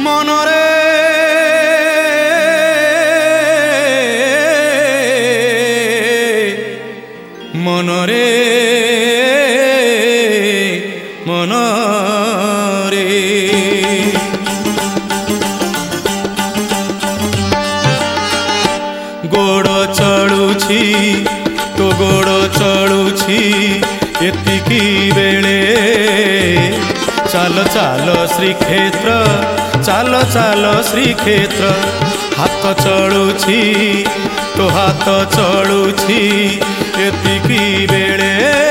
मनरे मनरे मनरे गोड़ चलुछि तो गोड़ चलुछि एतिकी बेले चाल चाल श्रीक्षेत्र चाल चाल श्रीक्षेत्र हाथ चलुछि तो हाथ चलुछि एतिकी बेले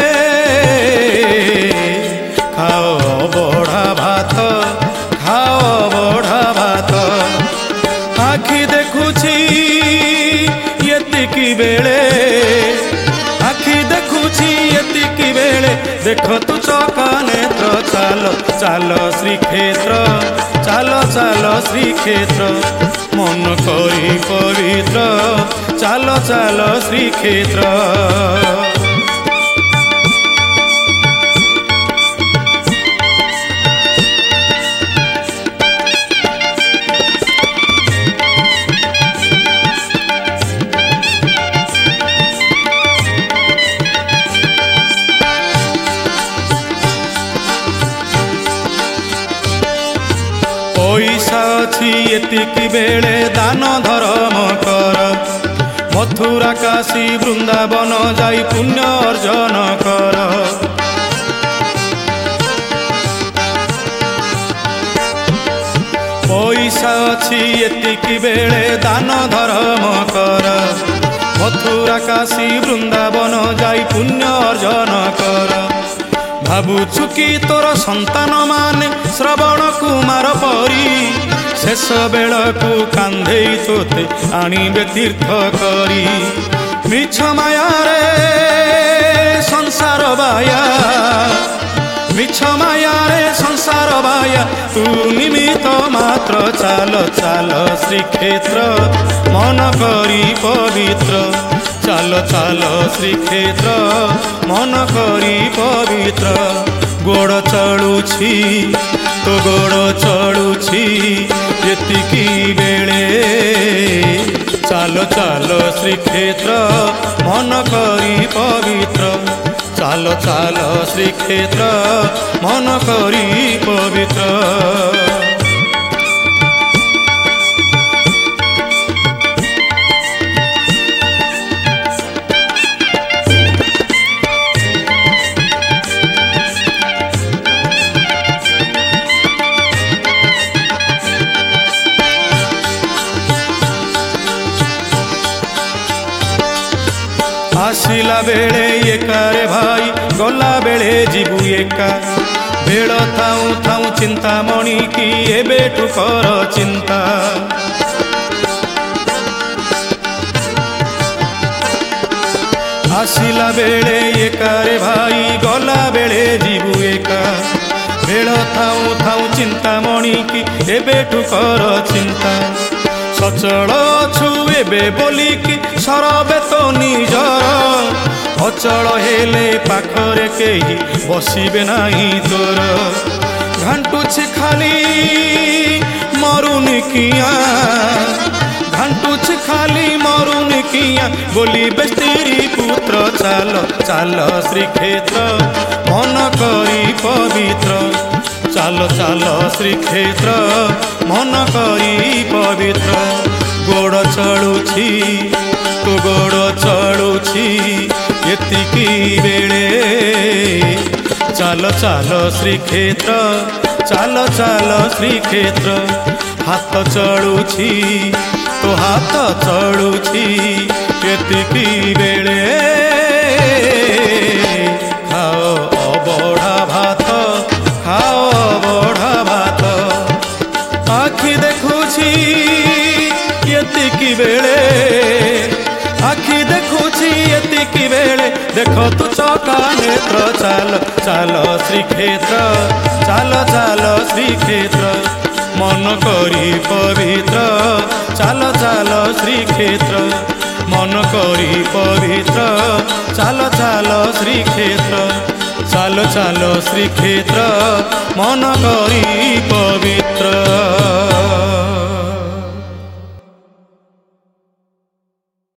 खाओ बड़ा भात खाओ बड़ा भात आखि देखुछि एतिकी बेले आखि देखुछि एतिकी बेले देख तू चका नेत्र चाल चाल श्रीक्षेत्र चाल चाल श्रीक्षेत्र मन करी पवित्र चाल चाल श्रीक्षेत्र पैसा अच्छी एतिकी बेले दान धर्म कर मथुरा काशी वृंदावन जाई पुण्य अर्जन कर पैसा अच्छी एतिकी बेले दान धर्म कर मथुरा काशी वृंदावन जाई पुण्य अर्जन कर भावुछु कि तोर संतान माने श्रवण कुमार परी शेष बेलकु कांधे तोते आणिबे तीर्थ करी मिछ माया रे संसार बाया मिछ माया रे संसार बाया तू निमित्त मात्र चाल चाल श्रीक्षेत्र मन करी पवित्र चाल चाल श्रीक्षेत्र मन करी पवित्र गोड़ चलुछि तो गोड़ चलुछि एतिकी बेले चाल चाल श्रीक्षेत्र मन करी पवित्र चाल चाल श्रीक्षेत्र मन करी पवित्र आसिला बेले एका रे भाई गला बेले जीवु एका बेड़ थाऊ थाऊ चिंता मणि की एबेठु कर चिंता आसिला बेले एका रे भाई गला बेले जीवु एका बेड़ थाऊ थाऊ चिंता मणि की एबेठु कर चिंता सचल छु एबे बोलिकी सरबे तो निजर अचल हेले पाखरे केही बसिबे नाही तोर घांटुछि खाली मरुनि किया घांटुछि खाली मरुनि किया बोली बेस्तिरी पुत्र चाल चाल श्रीक्षेत्र मन करी पवित्र चाल चाल श्रीक्षेत्र मन करी पवित्र गोड़ चलुछि तो गोड़ चलुछि एतिकी बेले चाल चाल श्रीक्षेत्र चाल चाल श्रीक्षेत्र हाथ चलुछि तो हाथ चलुछि एतिकी बेले खाओ बड़ा भात खाओ बड़ा भात आखि देखुछि एतिकी बेले आखि देखुछि एतिकी बेले देख तू चका नेत्र चाल चाल श्रीक्षेत्र चाल चाल श्रीक्षेत्र मन करी पवित्र चाल चाल श्रीक्षेत्र मन करी पवित्र चाल चाल श्रीक्षेत्र चाल चाल श्रीक्षेत्र मन करी पवित्र।